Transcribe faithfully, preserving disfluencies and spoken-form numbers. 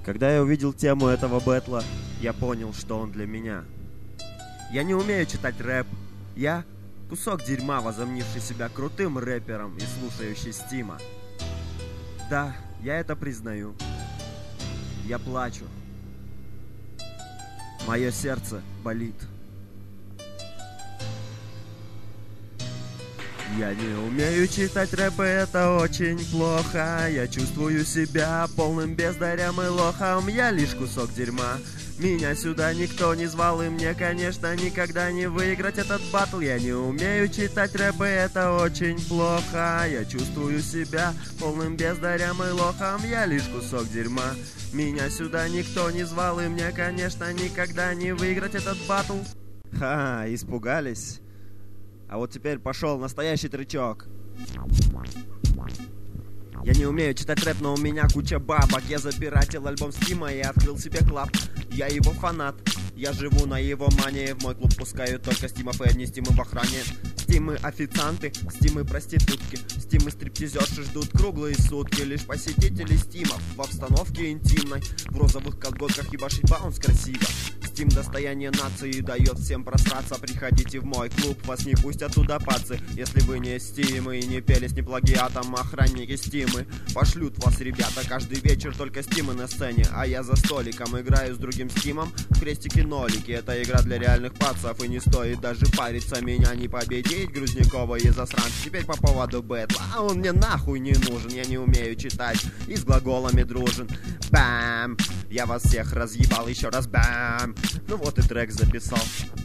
Когда я увидел тему этого бэтла, я понял, что он для меня. Я не умею читать рэп. Я кусок дерьма, возомнивший себя крутым рэпером и слушающий Стима. Да, я это признаю. Я плачу. Мое сердце болит. Я не умею читать рэп, и это очень плохо. Я чувствую себя полным бездарем и лохом. Я лишь кусок дерьма. Меня сюда никто не звал, и мне, конечно, никогда не выиграть этот баттл. Я не умею читать рэп, и это очень плохо. Я чувствую себя полным бездарем и лохом. Я лишь кусок дерьма. Меня сюда никто не звал, и мне, конечно, никогда не выиграть этот баттл. Ха, испугались? А вот теперь пошел настоящий трючок. Я не умею читать рэп, но у меня куча бабок. Я запиратил альбом Стима и открыл себе клаб. Я его фанат, я живу на его мании. В мой клуб пускают только стимов, и одни стимы в охране. Стимы официанты, стимы проститутки, стимы стриптизерши ждут круглые сутки. Лишь посетители стимов в обстановке интимной, в розовых колготках ебашить баунс красиво. Стим достояние нации дает всем просраться. Приходите в мой клуб, вас не пустят туда пацы. Если вы не стимы и не пелись не плагиатом, охранники стимы пошлют вас, ребята. Каждый вечер только стимы на сцене, а я за столиком играю с другим стимом в крестики-нолики. Это игра для реальных пацев, и не стоит даже париться. Меня не победить, Грузнякова и засранцы. Теперь по поводу бэтла, а он мне нахуй не нужен. Я не умею читать и с глаголами дружен. Бам! Я вас всех разъебал, еще раз бам! Ну вот и трек записал.